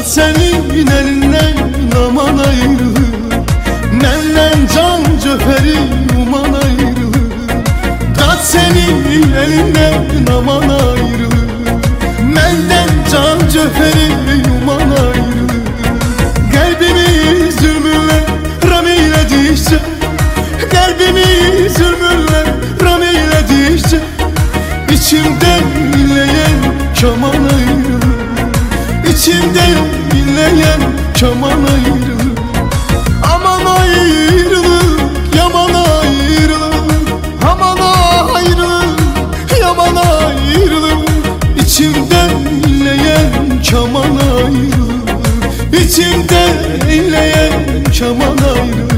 Zat senin elinden aman ayrılır, menden can cöheri uman ayrılır. Zat senin elinden aman ayrılır, menden can cöheri uman ayrılır. Kalbimi zulmünle ram eyledikçe, kalbimi zulmünle ram eyledikçe, İçimde inleyen kaman ayrılır, İçimde inleyen kaman ayrılır. Aman ayrılık, yaman ayrılık, aman ayrılık, yaman ayrılık. İçimde inleyen kaman ayrılır, İçimde inleyen kaman ayrılır.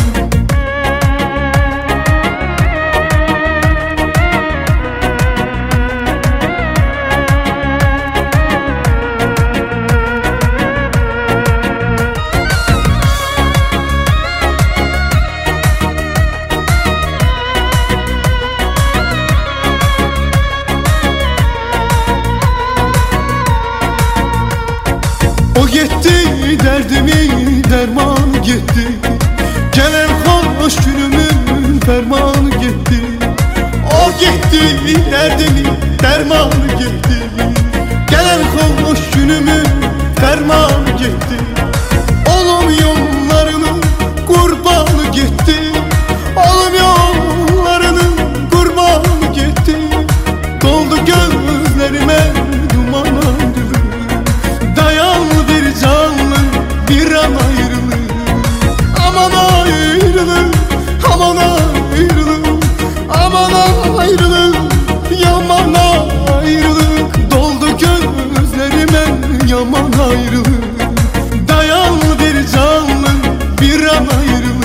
O gitti, derdimi derman gitti, gelen hoş günümün fermanı gitti. O gitti, derdimi derman gitti, gelen hoş günümün fermanı gitti. Oğlum yollarının kurbanı gitti, oğlum yollarının kurbanı gitti. Doldu gözlerime duman ayrılık, dayan bir canlı bir an ayrılık. Aman ayrılık, aman ayrılık, aman ayrılık, yaman ayrılık. Doldu gözlerime yaman ayrılık, dayan bir canlı bir an ayrılık.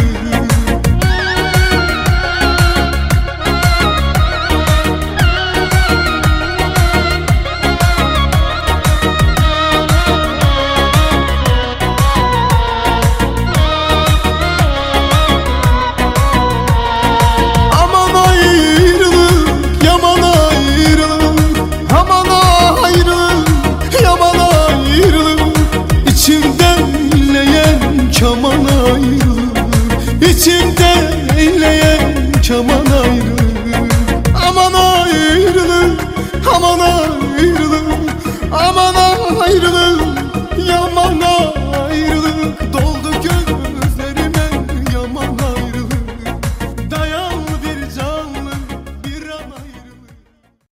Kaman ayrılır, İçimde inleyen kaman ayrılır. Aman ayrılır, aman ayrılır, aman ayrılır, yaman ayrılır.